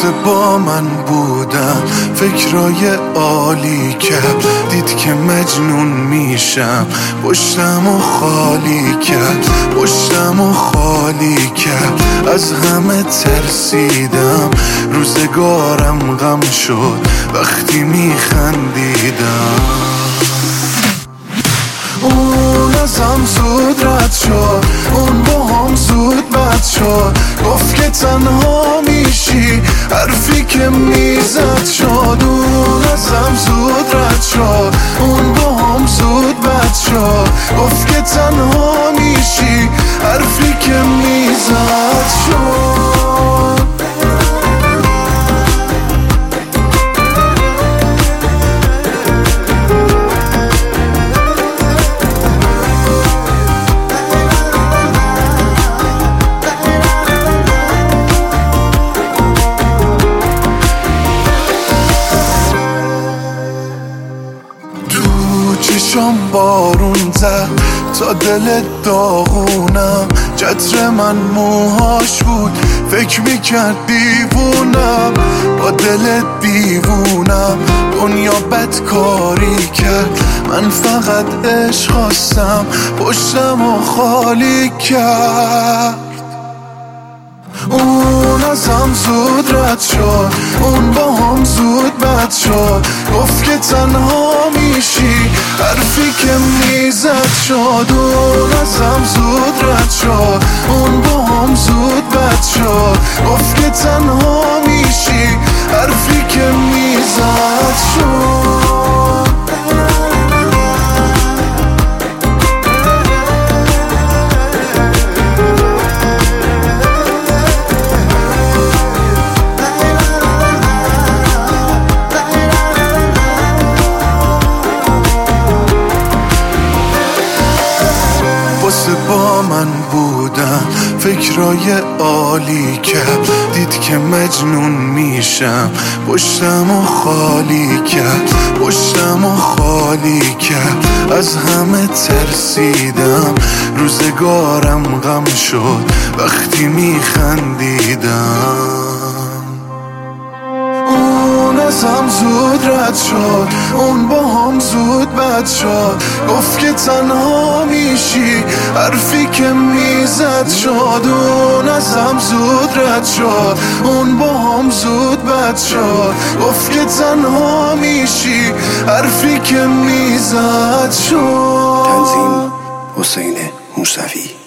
واسه با من بودم فکرای عالی کرد، دید که مجنون میشم پشتم و خالی کرد، پشتم و خالی کرد. از همه ترسیدم، روزگارم غم شد وقتی میخندیدم. اون ازم زود رد شد، اون با هم زود بد شد، گفت که تنها میشی حرفی که میزد شد. اون ازم زود رد شد، اون با هم زود بد شد، گفت که تنها میشی حرفی که میزد شد. چشم بارون زد تا دل داغونم، چتر من موهاش بود فکر میکرد دیوونم. با دل دیوونم دنیا بدکاری کرد، من فقط عشق خواستم پشتم و خالی کرد. اون ازم زود رد شد، اون با هم زود بد شد، گفت که تنها میشی حرفی که میزد شد. اون ازم زود رد شد، اون با هم زود بد شد، گفت که تنها میشی حرفی که میزد شد. با من بودم فکرای عالی کرد، دید که مجنون میشم پشتم و خالی کرد، پشتم و خالی کرد. از همه ترسیدم، روزگارم غم شد وقتی میخندیدم. اون ازم زود رد شد، اون با هم زود بد شد، گفت که تنها میشی حرفی که میزد شد. اون ازم زود رد شد، اون با هم زود بد شد، گفت که تنها میشی حرفی که میزد شد. تنظیم حسین موسوی.